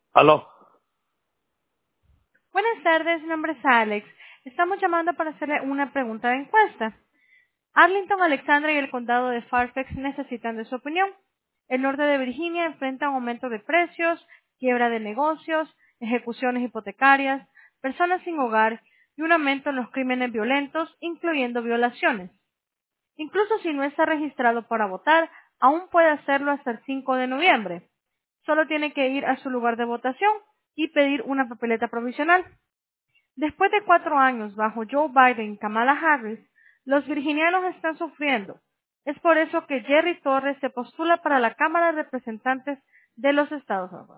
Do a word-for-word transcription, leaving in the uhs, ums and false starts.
Aló. Buenas tardes, mi nombre es Alex. Estamos llamando para hacerle una pregunta de encuesta. Arlington, Alexandra y el condado de Fairfax necesitan de su opinión. El norte de Virginia enfrenta un aumento de precios, quiebra de negocios, ejecuciones hipotecarias, personas sin hogar y un aumento en los crímenes violentos, incluyendo violaciones. Incluso si no está registrado para votar, aún puede hacerlo hasta el cinco de noviembre. Solo tiene que ir a su lugar de votación y pedir una papeleta provisional. Después de cuatro años bajo Joe Biden y Kamala Harris, los virginianos están sufriendo. Es por eso que Jerry Torres se postula para la Cámara de Representantes de los Estados Unidos.